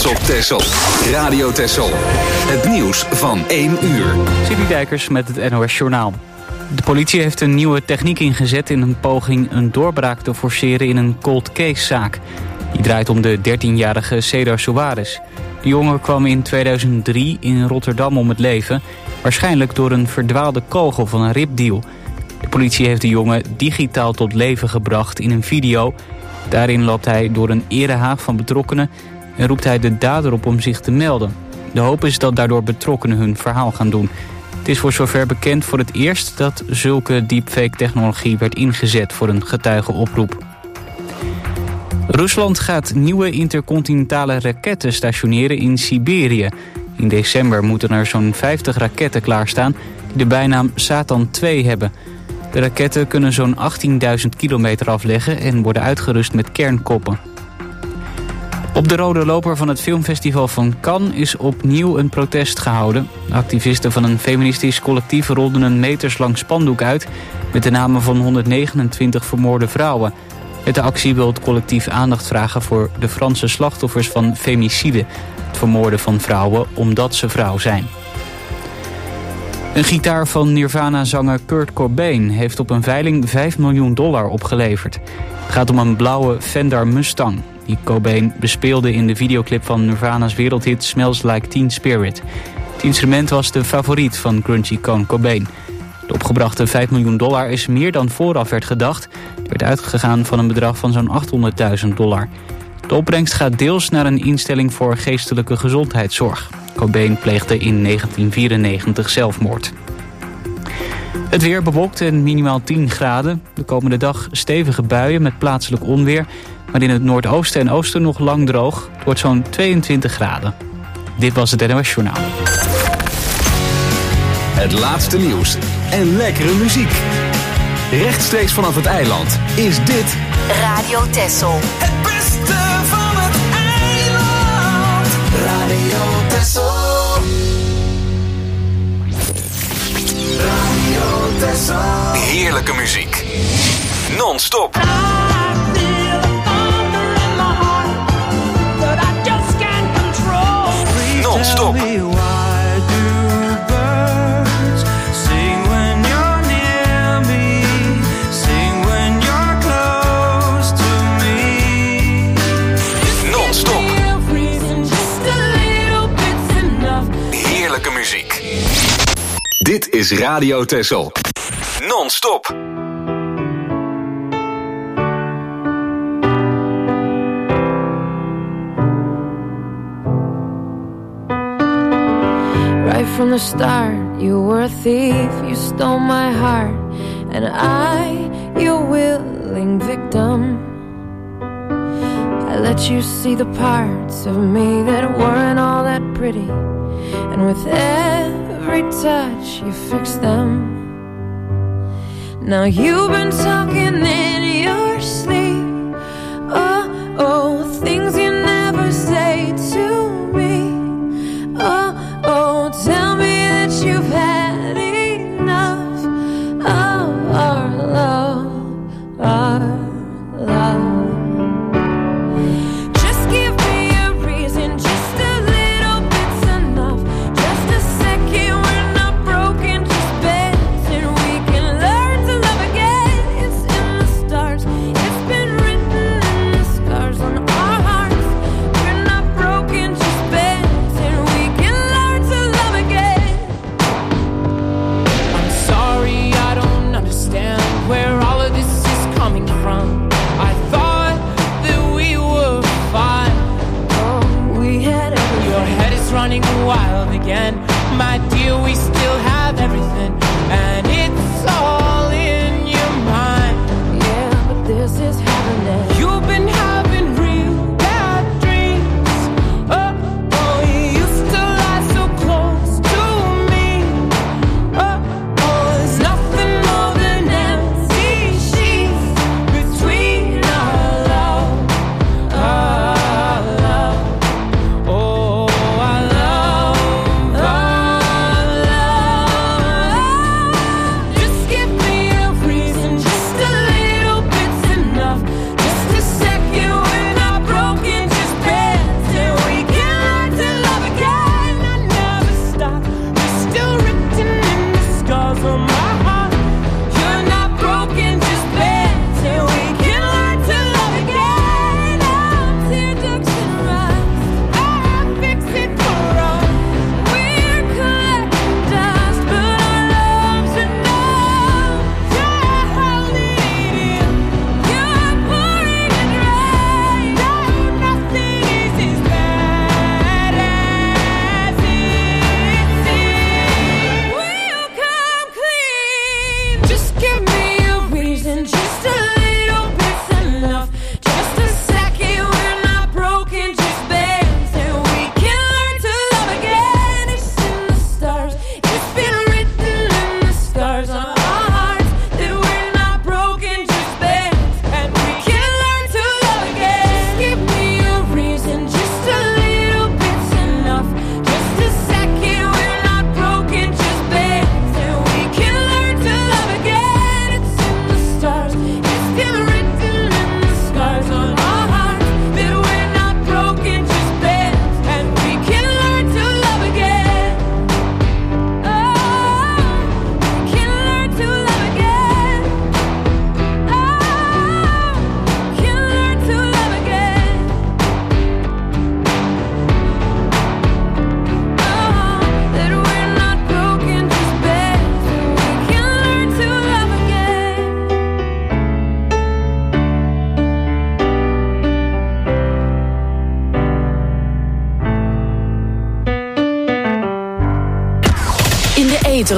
op Texel. Radio Texel. Het nieuws van 1 uur. Sidney Dijkers met het NOS Journaal. De politie heeft een nieuwe techniek ingezet in een poging een doorbraak te forceren in een cold case zaak. Die draait om de 13-jarige Cedar Soares. De jongen kwam in 2003 in Rotterdam om het leven, waarschijnlijk door een verdwaalde kogel van een ripdeal. De politie heeft de jongen digitaal tot leven gebracht in een video. Daarin loopt hij door een erehaag van betrokkenen en roept hij de dader op om zich te melden. De hoop is dat daardoor betrokkenen hun verhaal gaan doen. Het is voor zover bekend voor het eerst dat zulke deepfake-technologie werd ingezet voor een getuigenoproep. Rusland gaat nieuwe intercontinentale raketten stationeren in Siberië. In december moeten er zo'n 50 raketten klaarstaan die de bijnaam Satan 2 hebben. De raketten kunnen zo'n 18.000 kilometer afleggen en worden uitgerust met kernkoppen. Op de rode loper van het filmfestival van Cannes is opnieuw een protest gehouden. Activisten van een feministisch collectief rolden een meterslang spandoek uit met de namen van 129 vermoorde vrouwen. Met de actie wil het collectief aandacht vragen voor de Franse slachtoffers van femicide, het vermoorden van vrouwen omdat ze vrouw zijn. Een gitaar van Nirvana-zanger Kurt Cobain heeft op een veiling $5 miljoen opgeleverd. Het gaat om een blauwe Fender Mustang die Cobain bespeelde in de videoclip van Nirvana's wereldhit Smells Like Teen Spirit. Het instrument was de favoriet van grunge-icoon Cobain. De opgebrachte $5 miljoen is meer dan vooraf werd gedacht. Het werd uitgegaan van een bedrag van zo'n $800.000. De opbrengst gaat deels naar een instelling voor geestelijke gezondheidszorg. Cobain pleegde in 1994 zelfmoord. Het weer bewolkt en minimaal 10 graden. De komende dag stevige buien met plaatselijk onweer. Maar in het noordoosten en oosten nog lang droog. Het wordt zo'n 22 graden. Dit was het NOS Journaal. Het laatste nieuws en lekkere muziek. Rechtstreeks vanaf het eiland is dit Radio Texel. Het beste van het eiland. Radio Texel. Radio Texel. heerlijke muziek. Non-stop. Non-stop. Heerlijke muziek. Dit is Radio Texel. Non-stop. Right from the start, you were a thief, you stole my heart, and I, your willing victim. I let you see the parts of me that weren't all that pretty, and with every touch you fixed them. Now you've been talking in your sleep, oh, oh, things you never say to me, oh, oh, tell me that you've had enough of our love, our love. Just give me a reason, just a little bit's enough. Just a second, we're not broken, just bends, and we can learn to love again. It's in the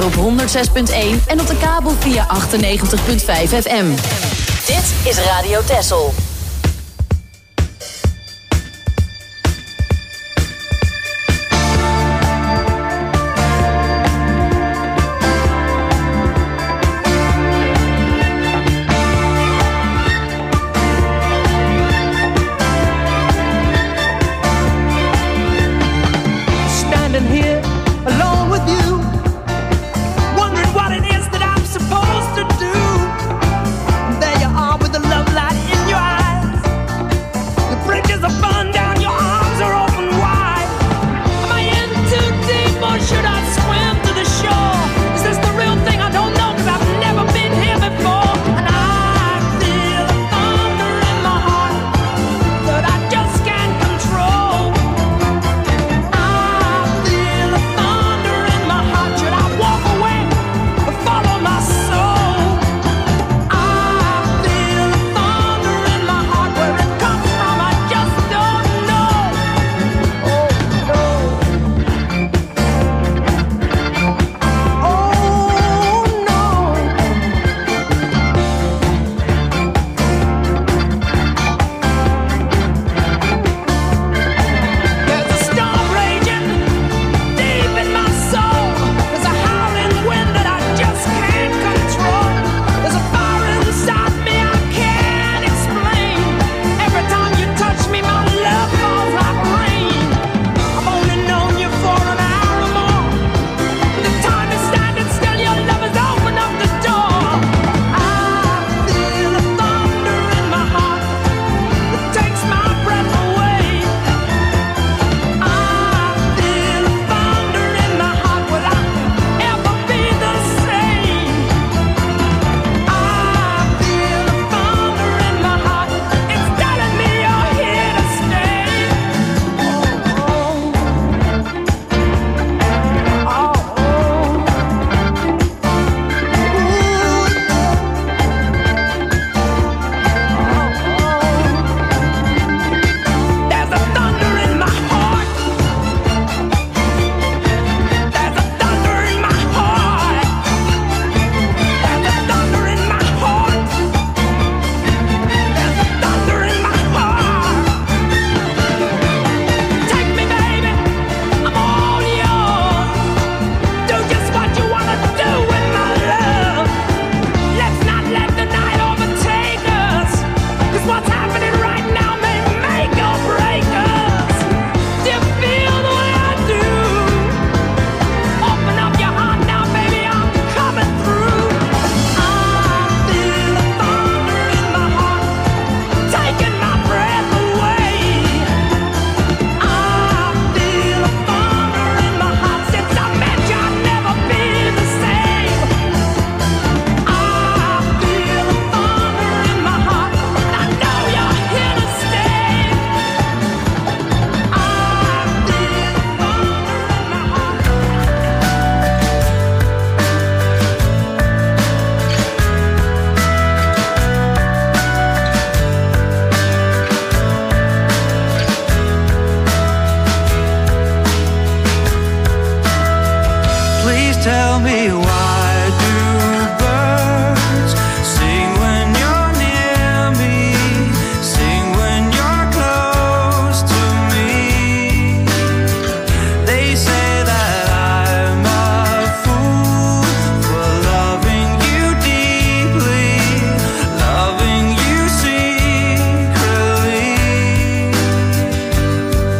ether op 106.1 en op de kabel via 98.5 FM. Dit is Radio Texel.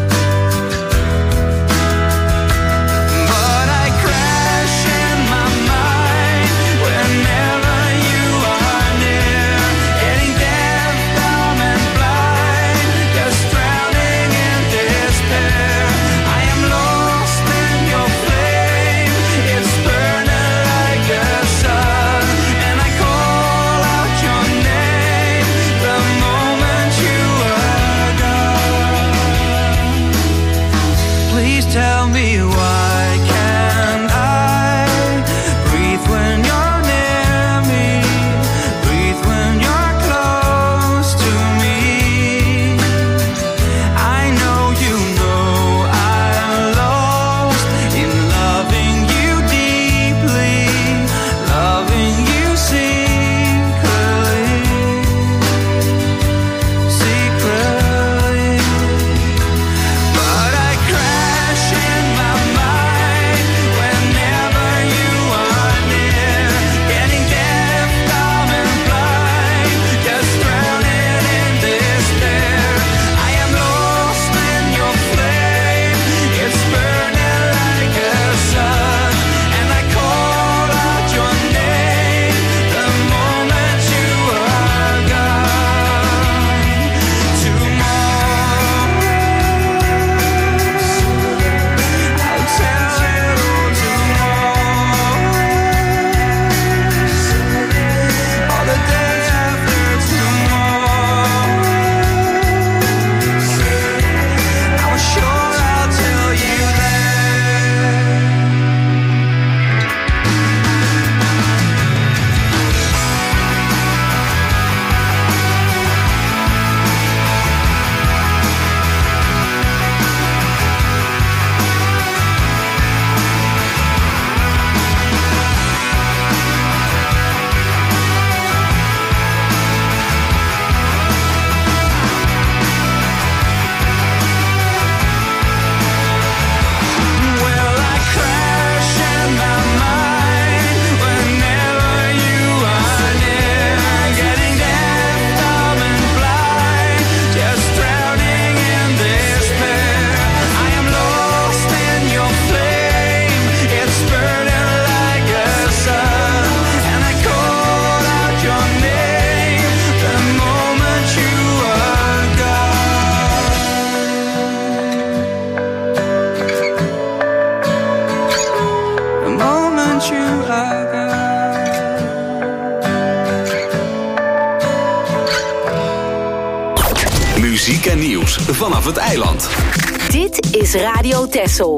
But I crash in my mind. muziek en nieuws vanaf het eiland. Dit is Radio Texel.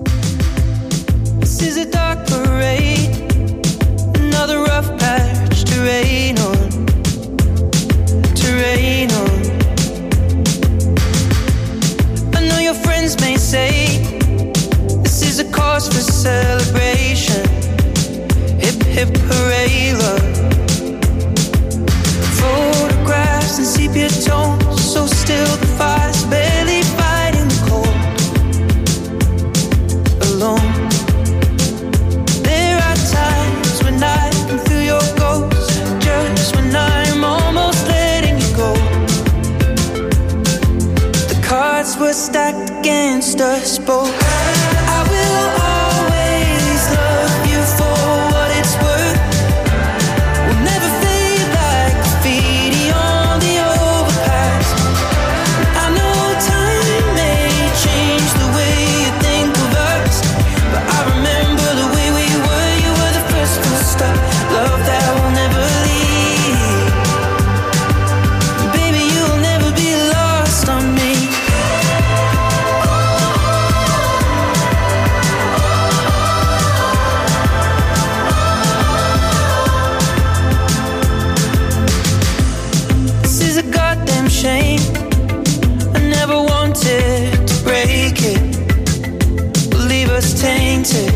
This is a dark parade, another rough patch to rain on, to rain on. I know your friends may say this is a cause for celebration. Hip hip hooray, love. Photographs and sepia tones, so still the fire's barely fighting the cold. Alone. There are times when I can feel your ghost, just when I'm almost letting you go. The cards were stacked against us both. I will always love you for what it's worth. We'll never fade like graffiti on the overpass. I know time may change the way you think of us, but I remember the way we were. You were the first full stop, love that will never leave. Baby, you'll never be lost on me. This is a goddamn shame. I never wanted to break it, leave us tainted.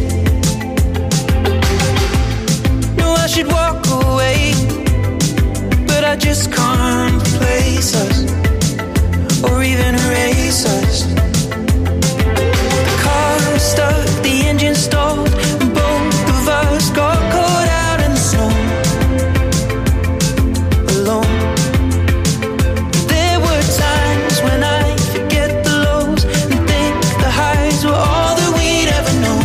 No, I should walk away, but I just can't replace us or even erase us. The car stuck, the engine stalled, and both of us got caught out in the snow. Alone. There were times when I forget the lows and think the highs were all that we'd ever known.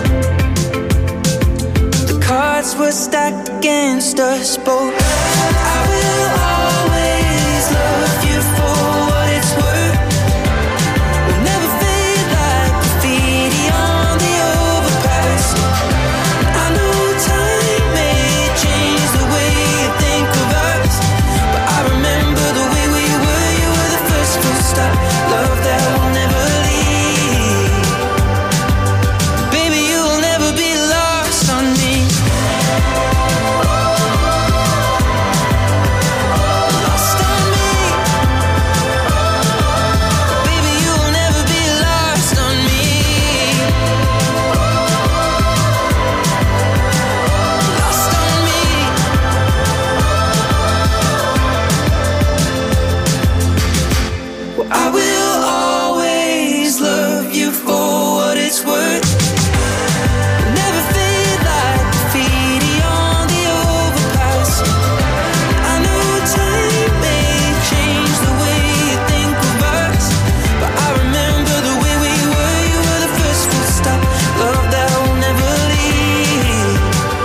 The cards were stacked against us both. I will always love you for what it's worth. We'll never fade like graffiti on the overpass. I know time may change the way you think of us, but I remember the way we were. You were the first full stop, love that will never leave. Baby, you'll never be lost on me. Lost on me. Baby, you'll never be lost on me. Lost on me. Well, I will always love you for what it's worth. Never fade like graffiti on the overpass. I know time may change the way you think of us, but I remember the way we were. You were the first full stop, love that will never leave.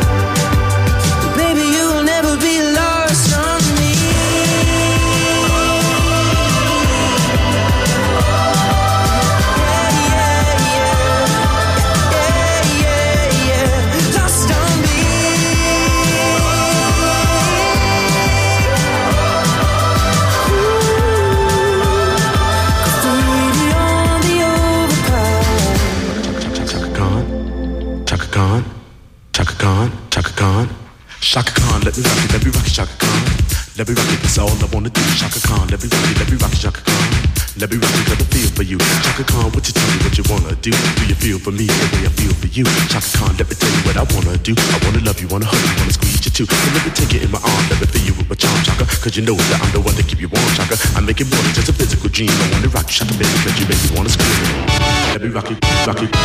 Baby, you'll never be lost on me. Lost on me. Graffiti on the overpass. Chaka Khan, Chaka Khan, Chaka Khan, Chaka Khan, let me rock it, Chaka Khan. Let me rock it, that's all I wanna do. Chaka Khan, let me rock it, Chaka Khan. Let me rock it, got a feel for you. Chaka Khan, what you tell me what you wanna do? Do you feel for me the way I feel for you? Chaka Khan, let me tell you what I wanna do. I wanna love you, wanna hug you, wanna squeeze you too. So let me take it in my arm, let me feel you with my charm, Chaka. Cause you know that I'm the one to keep you warm, Chaka. I make it more than just a physical dream. I wanna rock you, Chaka, baby, cause you make me wanna scream. Let me rock it, rock it.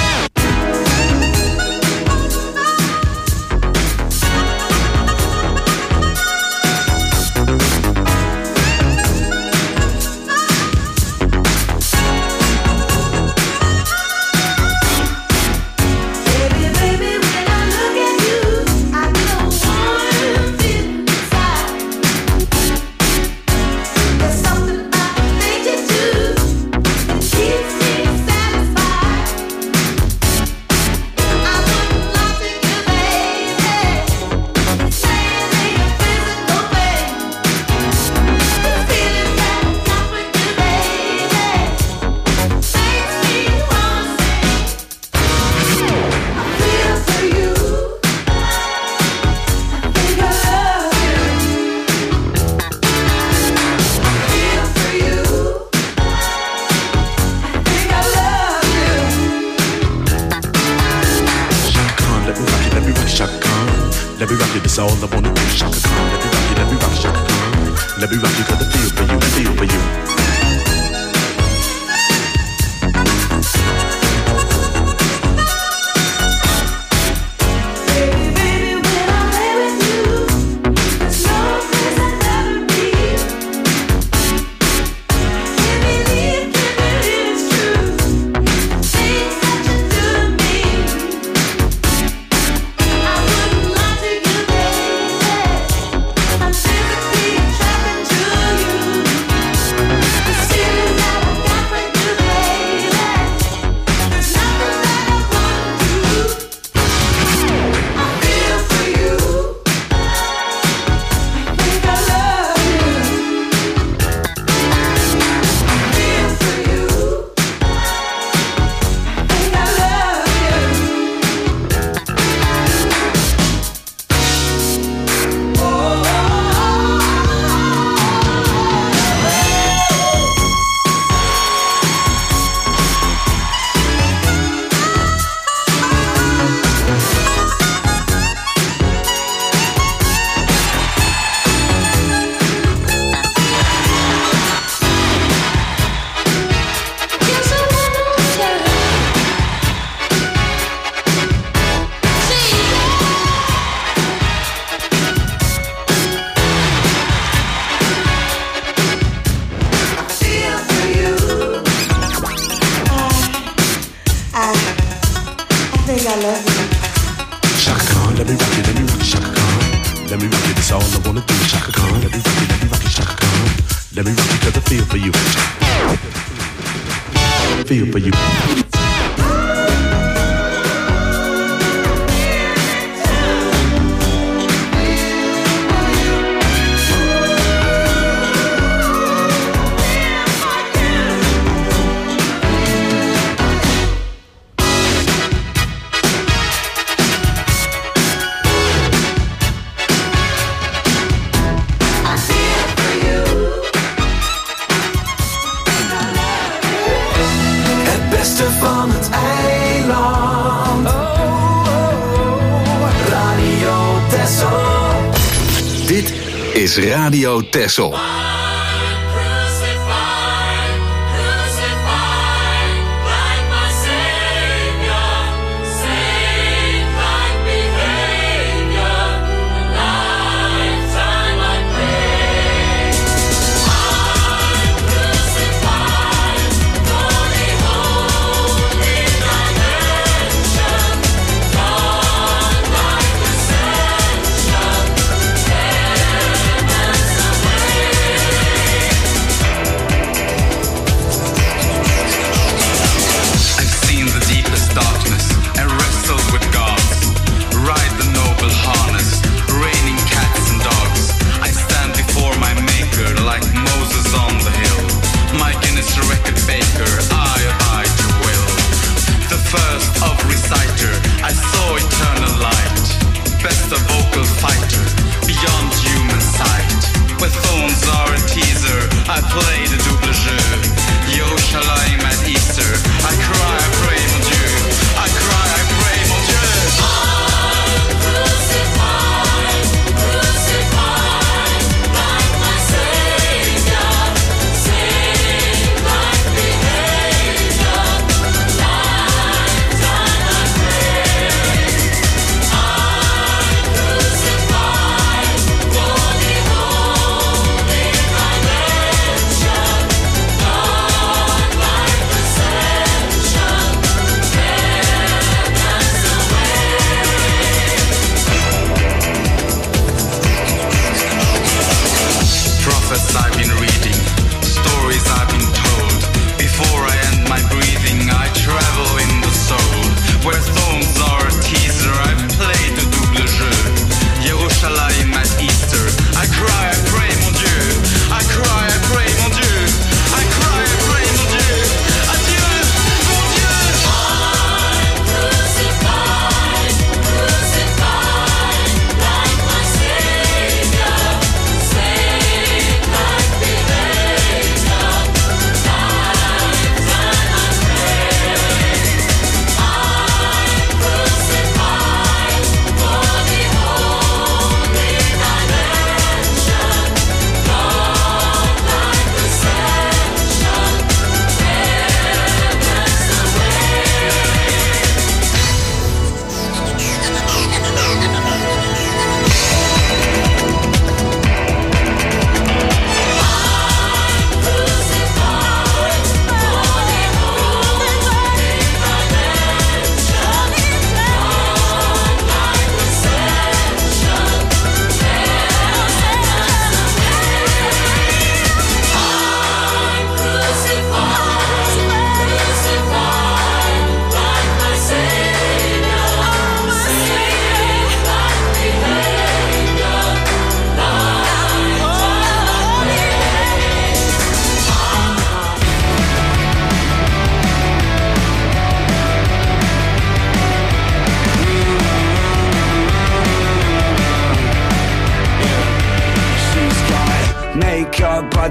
Keeps me satisfied. all I wanna do. Shaka Khan, let me rock you, Shaka Khan. Let me rock you, got the feel for you, feel for you. Feel for you. Is Radio Texel.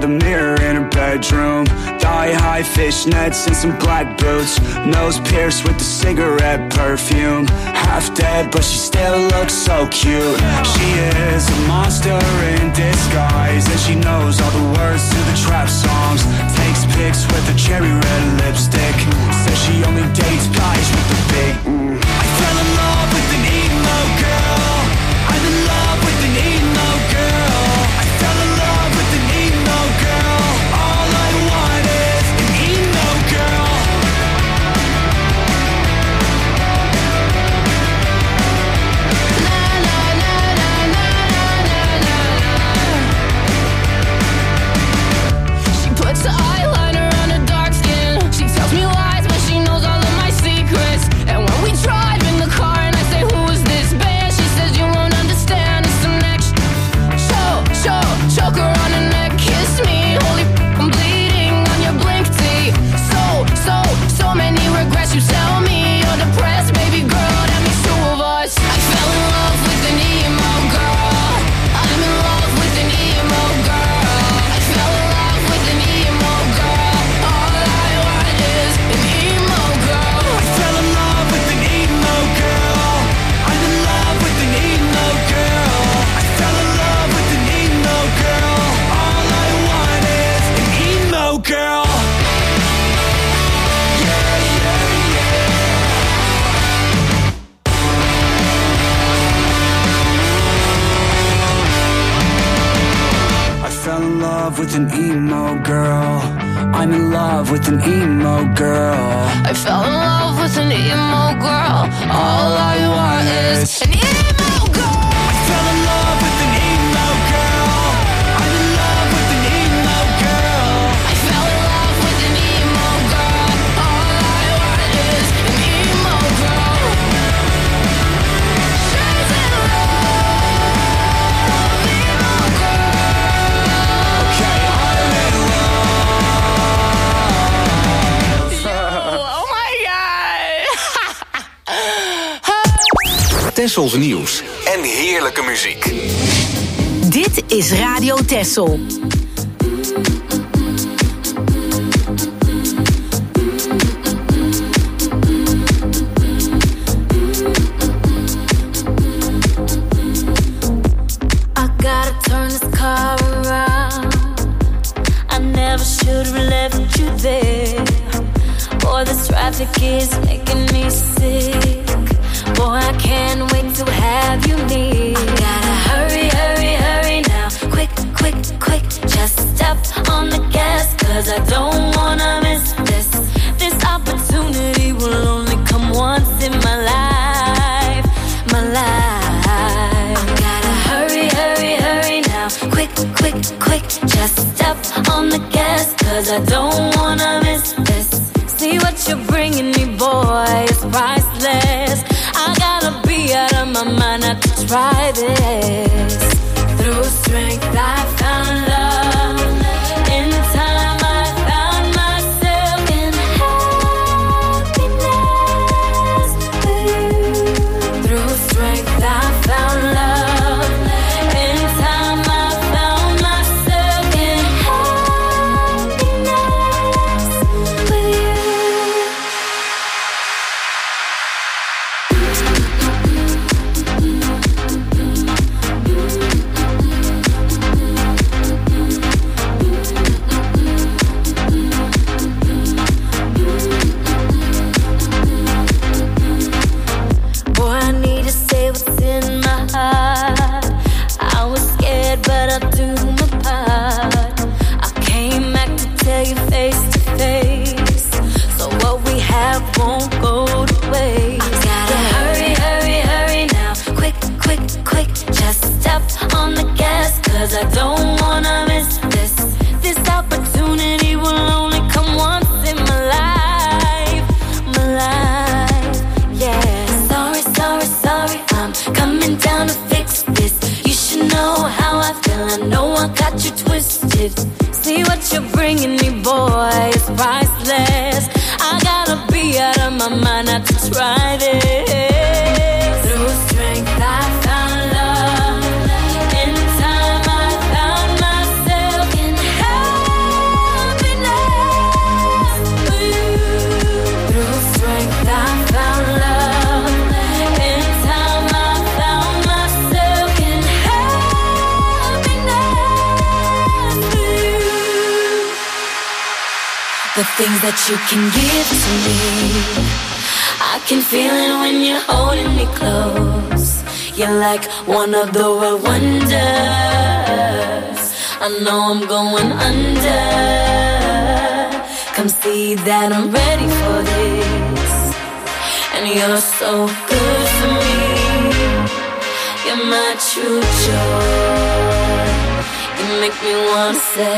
the mirror in her bedroom. Thigh-high fishnets and some black boots. Nose pierced with the cigarette perfume. Half dead, but she still looks so cute. She is a monster in disguise, and she knows all the words to the trap songs. Takes pics with a cherry red lipstick. Says she only dates guys with the big I fell in love with an emo girl. I'm in love with an emo girl. I fell in love with an emo girl. All I want is an emo girl. La la la la la la la la. She puts the eyeliner on her dark skin. She tells me lies, but she knows all of my secrets. And when we drive in the car and I say, who is this band? She says, you won't understand, it's some next choke her on her neck, kiss me. Holy I'm bleeding on your blink tee. So many regrets, you tell me you're depressed, baby girl, that means two of us. I fell in love with an emo girl. I'm in love with an emo girl. I fell in love with an emo girl. All I want is an emo girl. I fell in love with an emo girl. I'm in love with an emo girl. I fell in love with an emo girl. All I want is an emo girl. I fell in love with an emo girl. I'm in love with an emo girl. I fell in love with an emo girl. All I want is an emo girl. I fell in love with an emo girl. I'm in love with an emo girl. I fell in love with an emo girl. All I want is an emo girl. She's in love, emo girl. Okay, I'm in love. Oh my god. Tessels nieuws en heerlijke muziek. Dit is Radio Tessel. I gotta turn this car around. I never should have left you there. Boy, this traffic is making me sick. Boy, I can't wait to have you near. I gotta hurry, hurry, hurry now. Quick, quick, quick. Just step on the gas, 'cause I don't wanna miss this. This opportunity will only come once in my life. My life. I gotta hurry, hurry, hurry now. Quick, quick, quick. Just step on the gas, 'cause I don't wanna miss this. See what you're bringing me, boy, it's priceless. I gotta be out of my mind not to try this. Through strength I found love. In time I found myself in happiness with you. Through strength I found love. In time I found myself in happiness with you. Boy, I need to say what's in my heart. I was scared, but I'll do my part. I came back to tell you face to face, so what we have won't go to waste. I gotta hurry, hurry, hurry now. Quick, quick, quick. Just step on the gas, 'cause I don't wanna miss this. This opportunity will only come once in my life. My life, yeah. Sorry, sorry, sorry, I'm coming down to fix this. You should know how I feel, I know I got you twisted. See what you're bringing me, boy, it's priceless. I gotta be out of my mind not to try this. Through strength I found love. In time I found myself in hell. the things that you can give to me. I can feel it when you're holding me close. You're like one of the world wonders. I know I'm going under. Come see that I'm ready for this. And you're so good for me. You're my true joy. You make me wanna say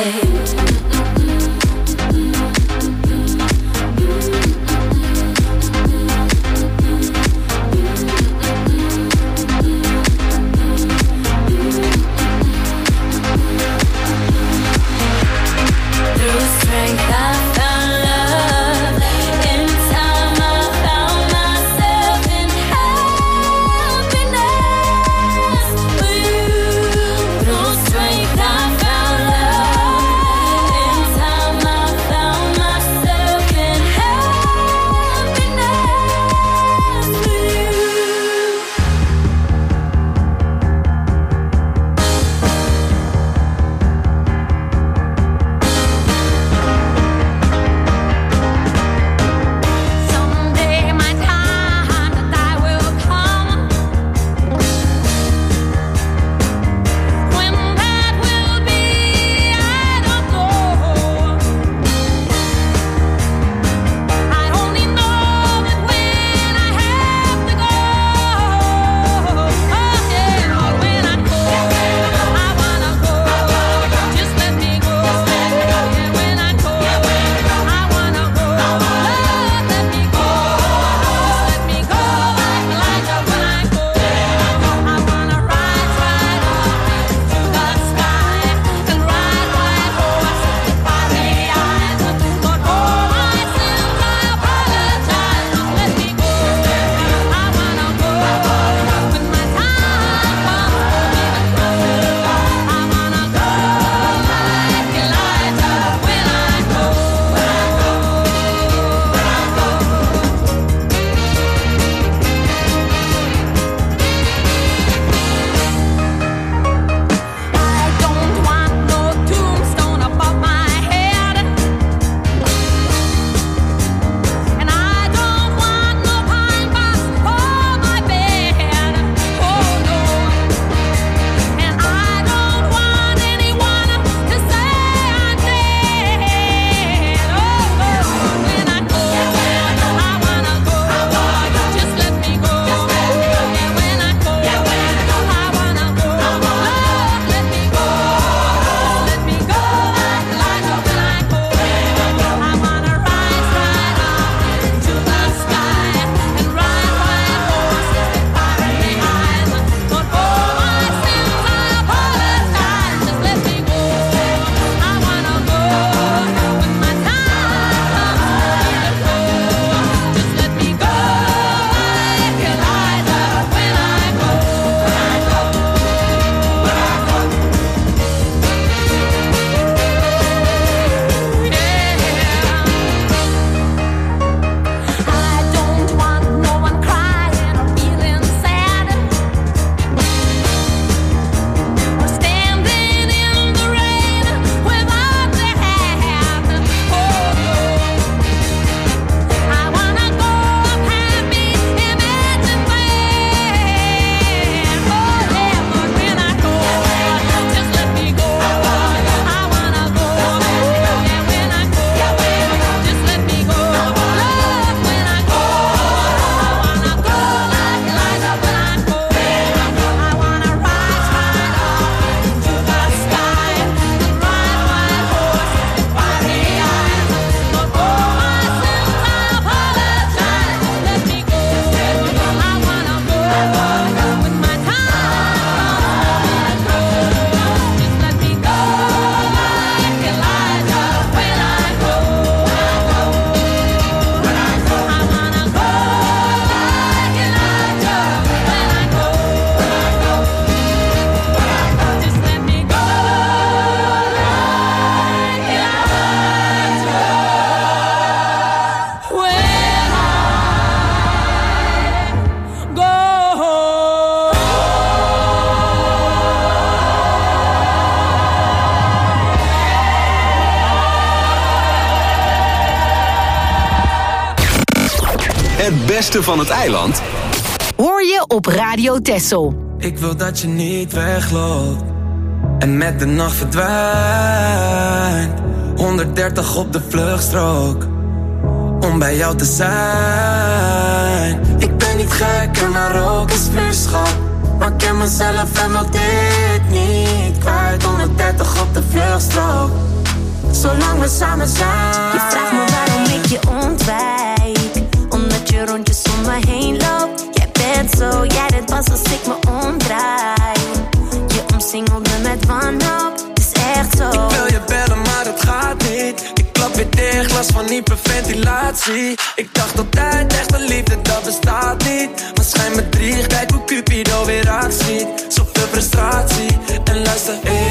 Het beste van het eiland hoor je op Radio Texel. Ik wil dat je niet wegloopt en met de nacht verdwijnt. 130 op de vluchtstrook om bij jou te zijn. Ik ben niet gek en maar ook is vuurschap, maar ik ken mezelf en wil dit niet kwijt. 130 op de vluchtstrook, zolang we samen zijn. Je vraagt me waarom ik je ontwijk, omdat je rondjes om me heen loopt. Jij bent zo, jij deed pas als ik me omdraai. Je omsingelt me met wanhoop, het is echt zo. Ik wil je bellen maar het gaat niet. Ik klap weer dicht, last van hyperventilatie. Ik dacht altijd echte liefde dat bestaat niet, maar schijn me drie, kijk hoe Cupido weer actie. Zoveel frustratie en luister,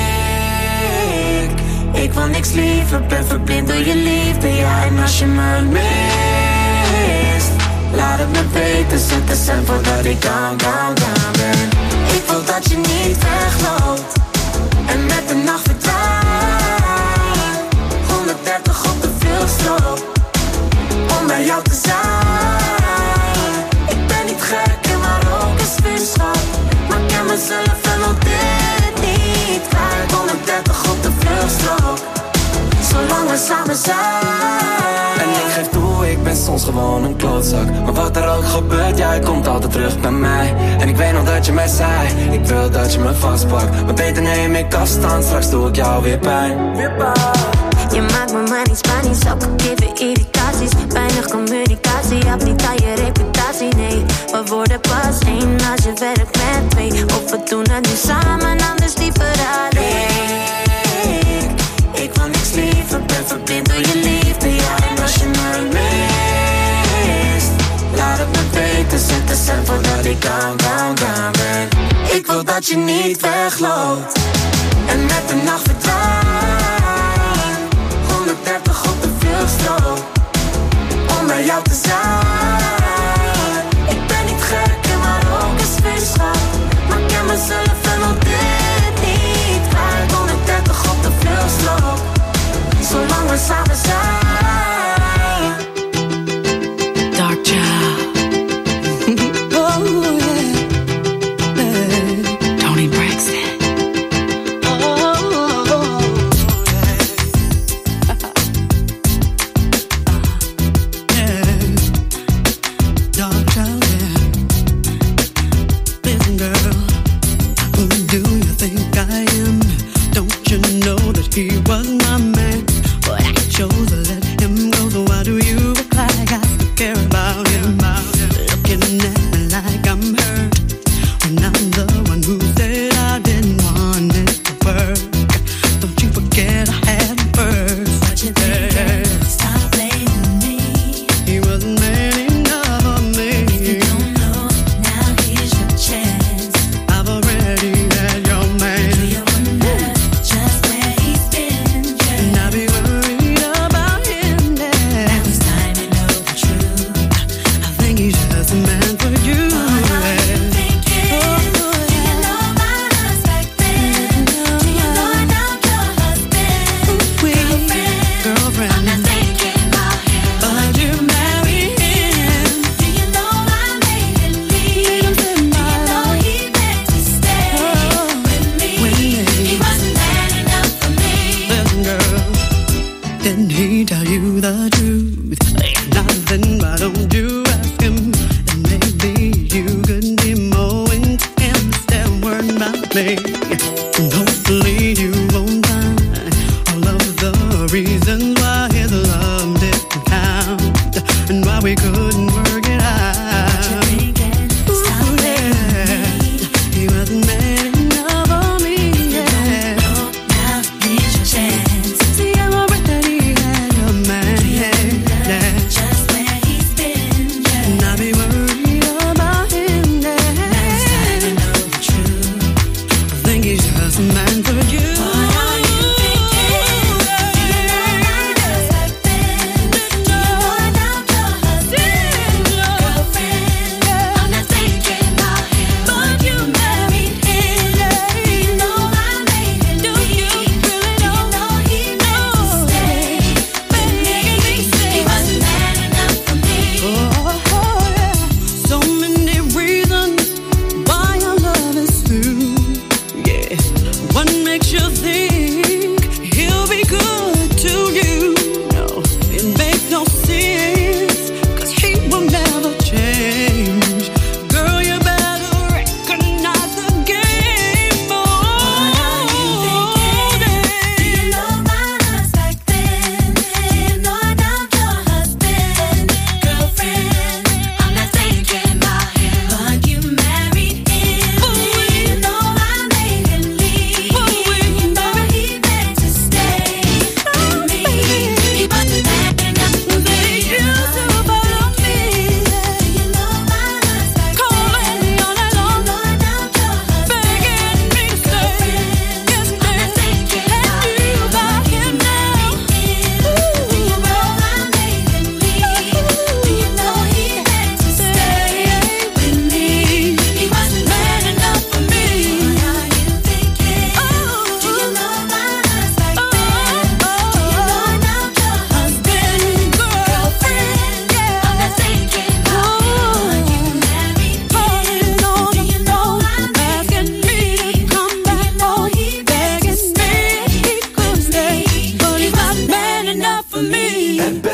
ik wil niks liever, ben verblind door je liefde. Ja, en als je me mist, laat het me weten, zet de cent voordat ik down ben. Ik wil dat je niet wegloopt en met de nacht verdwijnt. 130 op de vluchtstrook om bij jou te zijn. Ik ben niet gek en maar ook is vuurschap, maar ik ken mezelf en wil dit niet kwijt. 130 op de vluchtstrook, zolang we samen zijn. En ik geef toe, ik ben soms gewoon een klootzak, maar wat er ook gebeurt, jij komt altijd terug bij mij. En ik weet nog dat je mij zei, ik wil dat je me vastpakt, maar beter neem ik afstand, straks doe ik jou weer pijn. Je maakt me maar niet Spanisch, elke keer weer irritaties. Weinig communicatie, heb niet aan je reputatie, nee. We worden pas één als je werkt met twee. Of we doen het nu samen, anders liever alleen. Ik wil niks liever, ben verblind door je liefde. Ja, en als je me mist, laat het me weten, zet de cent voordat ik down ben. Ik wil dat je niet wegloopt en met de nacht verdwijnt. 130 op de vluchtstrook om bij jou te zijn. Ik ben niet gek en maar ook is vuurschap, maar ik ken mezelf en wil dit niet kwijt. 130 op de vluchtstrook, zolang we samen zijn. Dark Child. Oh yeah. Tony Braxton. He was my man, but I chose to let him go. So why do you act like I still care about him? Looking at me like I'm hurt, when I'm the one who said I didn't want it to work. Don't you forget I had him first. What you think, girl? Stop blaming me. He wasn't man enough for me. If you don't know, now here's your chance. I've already had your man. Do you wonder just where he's been? And I'll be worried about him then. Now it's time to know the truth. I think he's just a man for you. What are you thinking? Do you know my husband? Do you know now your husband? Girlfriend. I'm not thinking about him, But you marry him. do you know I made him leave? Do you know he meant to stay with me? He wasn't man enough for me. Listen, girl, didn't he tell you the truth? Nothing, why don't you ask him? And maybe you could be more intense than word about me. And hopefully you won't find all of the reasons why his love didn't count and why we couldn't work it out. Stop blaming me. He wasn't man enough for me. Yeah. Now here's your chance. See, I'm already had your man. Yeah. Just where he's been, And I'll be worried about him. now it's time to know the truth. I think he's just a man for you. What are you thinking? Do you know my husband? Do you know now your husband?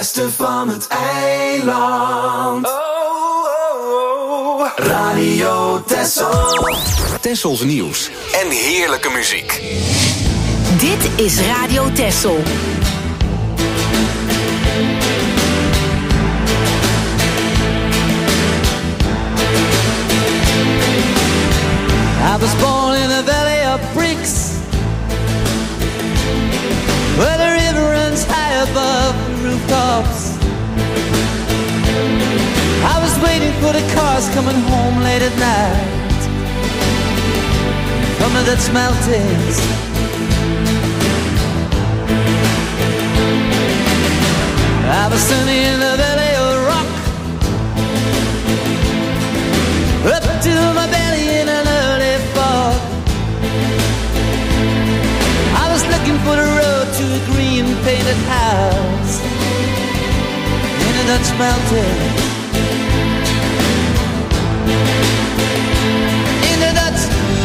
beste van het eiland. Radio Texel. Texels nieuws en heerlijke muziek. Dit is Radio Texel. I was born in a valley of bricks, where the river runs high above the rooftops. I was waiting for the cars coming home late at night from the Dutch mountains. I was standing in the valley of rock, up to my belly in an early fog. I was looking for the road to a green painted house in the Dutch mountains. In the Dutch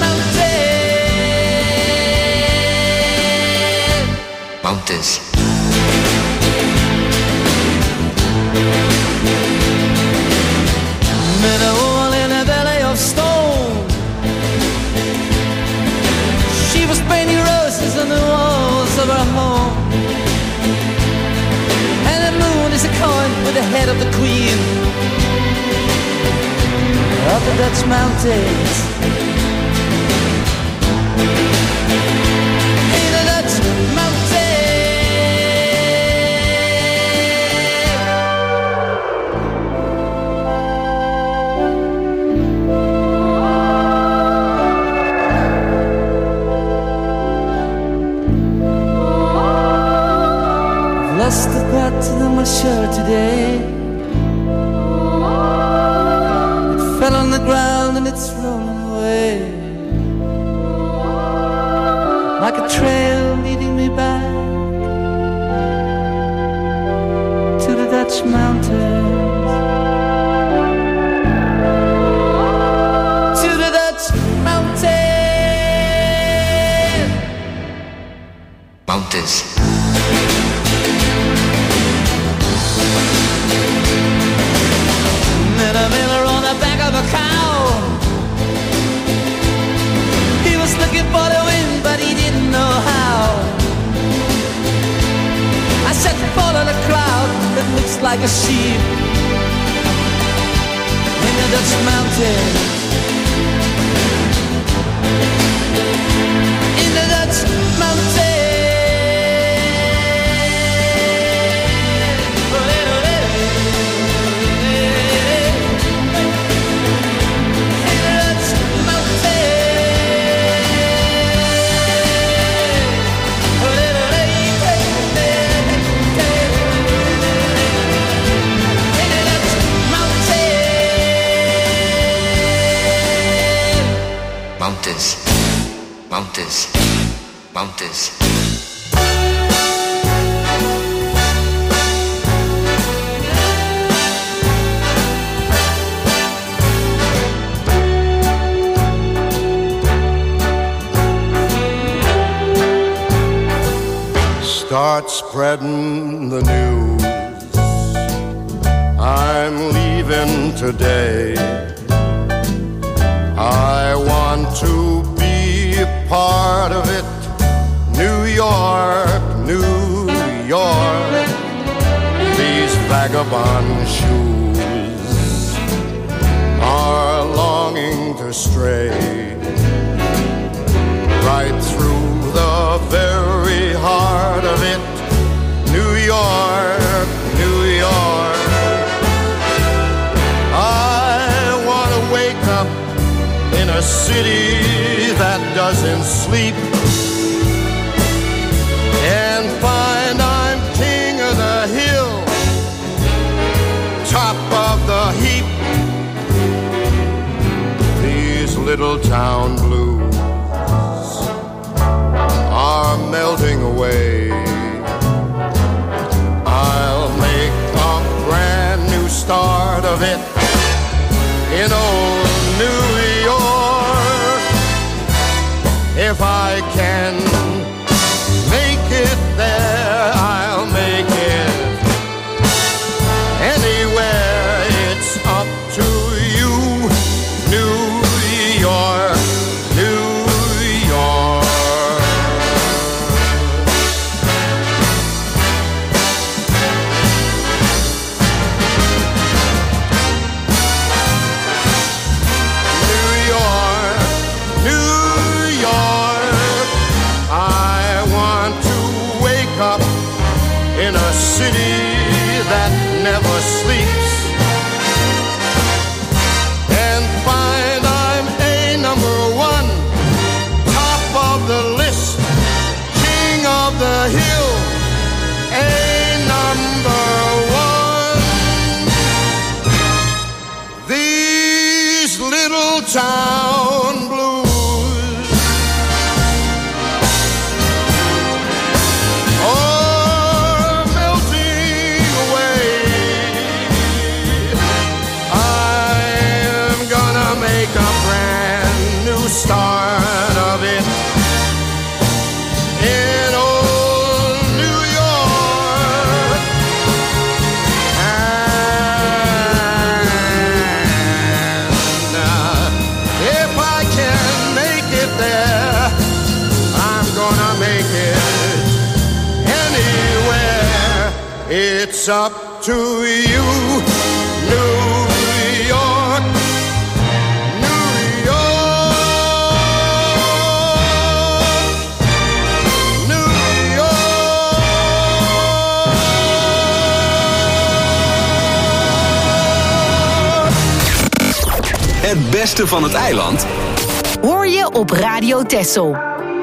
mountains. Met a woman in a valley of stone. She was painting roses on the walls of her home. And the moon is a coin with the head of the queen of the Dutch mountains. In the Dutch lost the pattern on my shirt today. It fell on the ground and it's rolling away, like a trail leading me back to the Dutch mountains. To the Dutch mountains. Met a miller on the back of a cow. He was looking for the wind, but he didn't know how. I said, fall on a cloud that looks like a sheep in the Dutch mountains. In the Dutch mountains. Mountains, mountains, mountains. Start spreading the news. I'm leaving today. I want to be a part of it. New York, New York. These vagabond shoes are longing to stray right through the very heart of it. New York, New York. I want to wake up in a city that doesn't sleep and find I'm king of the hill, top of the heap. These little town blues are melting away. I'll make a brand new start of it in old New York. If I can make it there, I'll make it in a city that never sleeps, and find I'm a number one, top of the list, king of the hill, a number one. These little town blues are melting away. I'm gonna make a brand new start of it in old New York. And if I can make it there, I'm gonna make it anywhere. It's up to you, New York, New York, New York. Het beste van het eiland Hoor je op Radio Texel.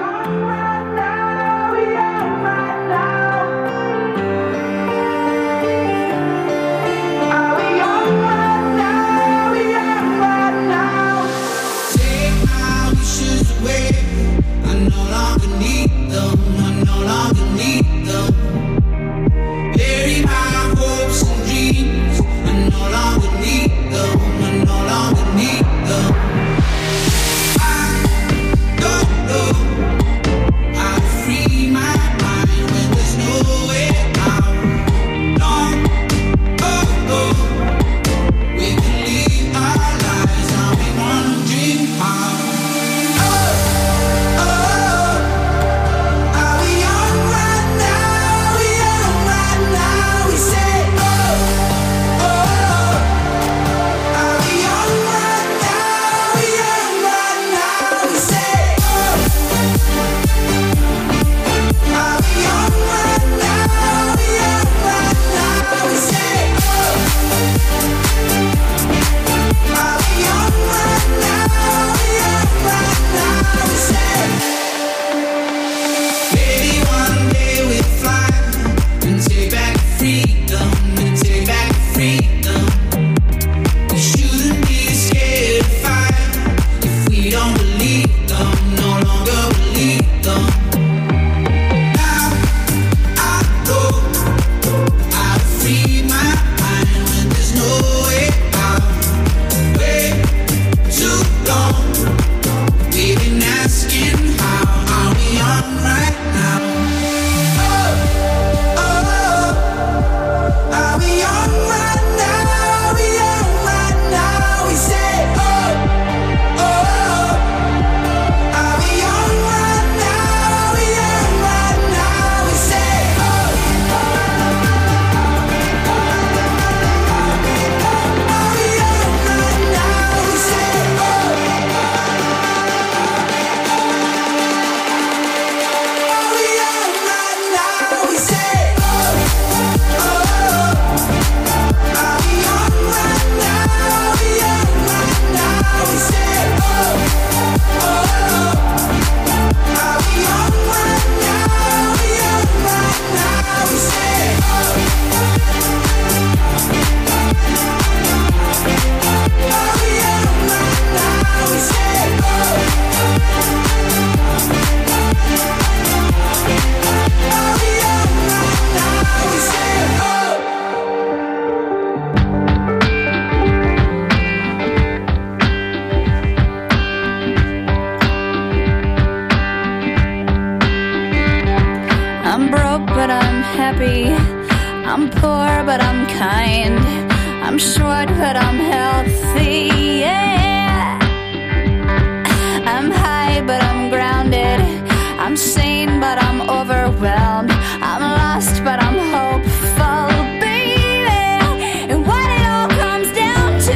happy. I'm poor, but I'm kind. I'm short, but I'm healthy, yeah. I'm high, but I'm grounded. I'm sane, but I'm overwhelmed. I'm lost, but I'm hopeful, baby. And what it all comes down to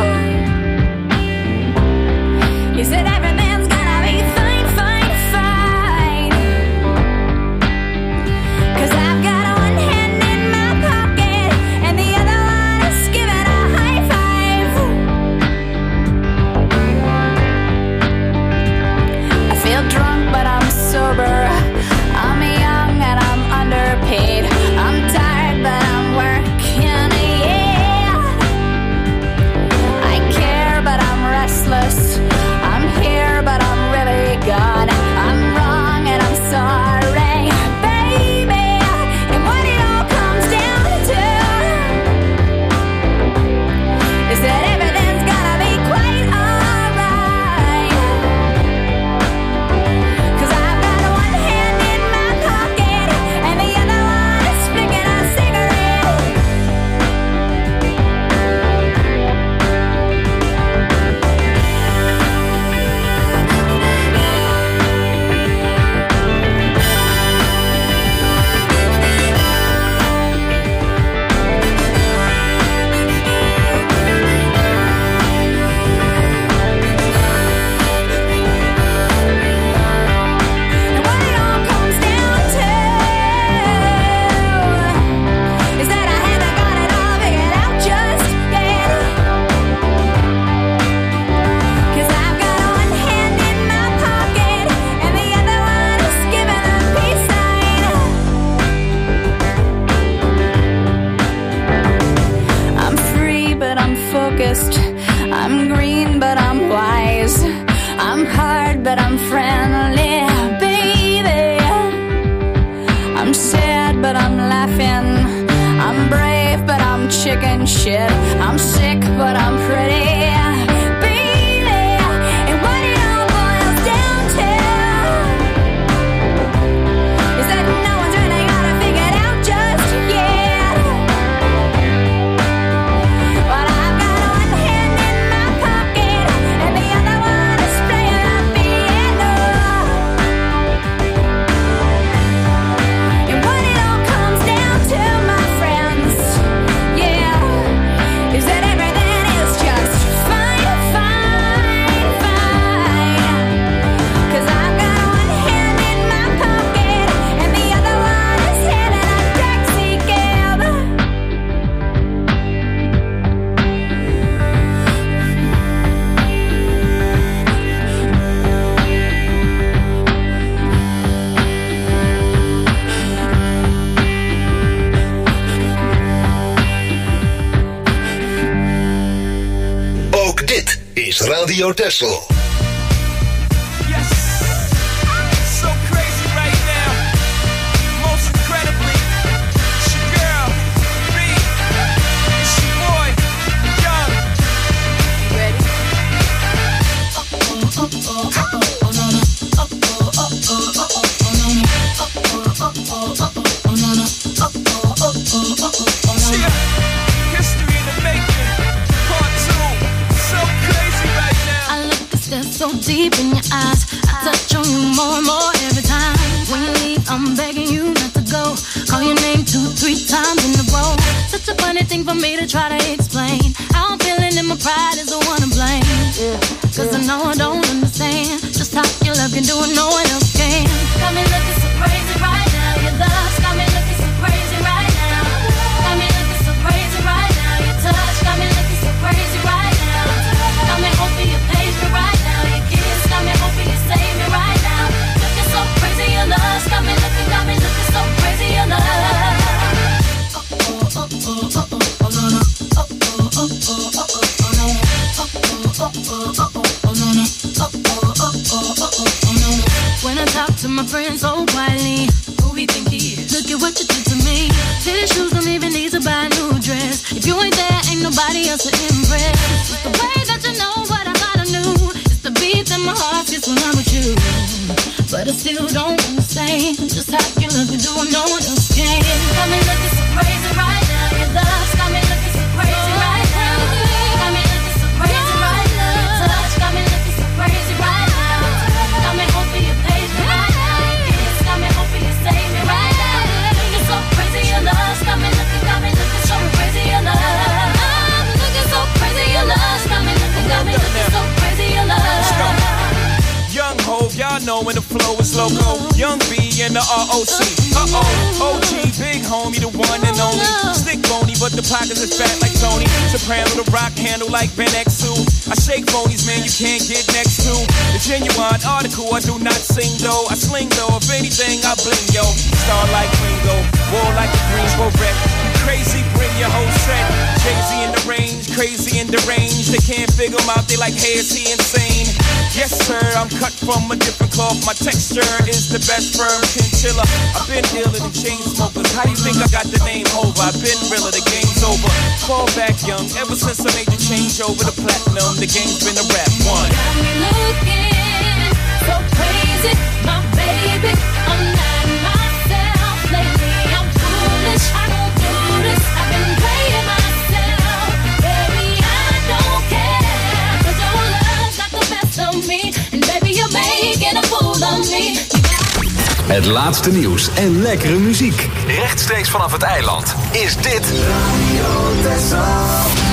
is that everything's gonna be fine, fine, fine. 'Cause I've got one hand and shit. I'm sick, but I'm pretty. Baby, and what it all boils down to is that no one's really got it figured out just yet. But I've got one hand in my pocket and the other one is playing the piano. And what it all comes down to, my friends, yeah, is that everything is just fine, fine, fine. 'Cause I've got one hand in my pocket and the other one is handing a taxi cab. Ook dit is Radio Texel. So crazy right now. Most incredibly, it's your girl, B. It's your boy, Young. Ready? Yeah. History in the making. Part 2. So crazy right now. I look and stare so deep in your eyes. I touch on you more and more every time. When you leave, I'm begging you not to go. Call your name 2-3 times in a row. Such a funny thing for me to try to explain. How I'm feeling and my pride is the one to blame. Cause I know I don't understand just how your love can do it, no one else can. Got me looking so crazy right now. Your love's got me looking so crazy right now. Got me looking so crazy right now. Your touch got me looking so crazy right now. Got me hoping you page me right now. Your kiss got me hoping you save me right now. Looking so crazy, your love's got me looking so crazy, your love. When I talk to my friends so quietly, who we think he is? Look at what you did to me. Fitted shoes don't even need to buy a new dress. If you ain't there, ain't nobody else to impress. It's the way that you know what I thought I knew. It's the beat that my heart gets when I'm with you. But I still don't understand just how you look and do what no one else can. Got me looking so crazy right now. Your love's got me looking so crazy right now. Got me looking so crazy right now. Your touch got me looking so crazy right now. Got me hoping you page me right now. Your kiss got me hoping you save me right now. Looking so crazy, your love's got me looking so crazy, your love. I'm looking so crazy, your love's got me looking so crazy, your love. Young Hov, y'all know when the flow is loco. Young B and the ROC. OG, big homie, the one and only. Stick bony, but the pockets is fat like Tony. Soprano, the rock handle like Ben X2. I shake phonies, man, you can't get next to. The genuine article, I do not sing though. I sling though, if anything, I bling yo. Star like Ringo, war like a Greensboro wreck. Crazy, bring your whole set. Jay-Z in the range, crazy in the range. They can't figure him out, they like, hey, is he insane? Yes, sir, I'm cut from a different cloth. My texture is the best firm chinchilla. I've been dealing in chain smokers. How you think I got the name over? I've been realer, the game's over. Fall back young, ever since I made the change over to platinum, the game's been a rap one. Got me looking so crazy, my baby. I'm not myself lately. I'm foolish, I don't do this. I've been playing myself, baby. I don't care, 'cause your love's got the best of me, and baby you're making a fool of me. Het laatste nieuws en lekkere muziek. Rechtstreeks vanaf het eiland is dit Radio Texel.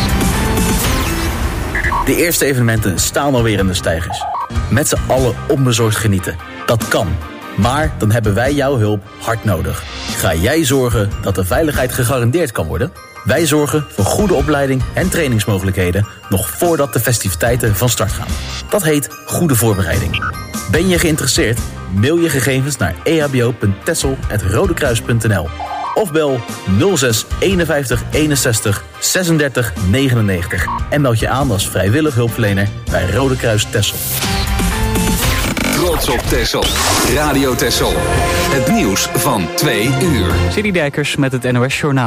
De eerste evenementen staan alweer in de steigers. Met z'n allen onbezorgd genieten. Dat kan. Maar dan hebben wij jouw hulp hard nodig. Ga jij zorgen dat de veiligheid gegarandeerd kan worden? Wij zorgen voor goede opleiding en trainingsmogelijkheden nog voordat de festiviteiten van start gaan. Dat heet goede voorbereiding. Ben je geïnteresseerd? Mail je gegevens naar ehbo.texel@rodekruis.nl of bel 06 51 61 36 99 en meld je aan als vrijwillig hulpverlener bij Rode Kruis Texel. Trots op Texel. Radio Texel. Het nieuws van 2 uur. City Dijkers met het NOS Journaal.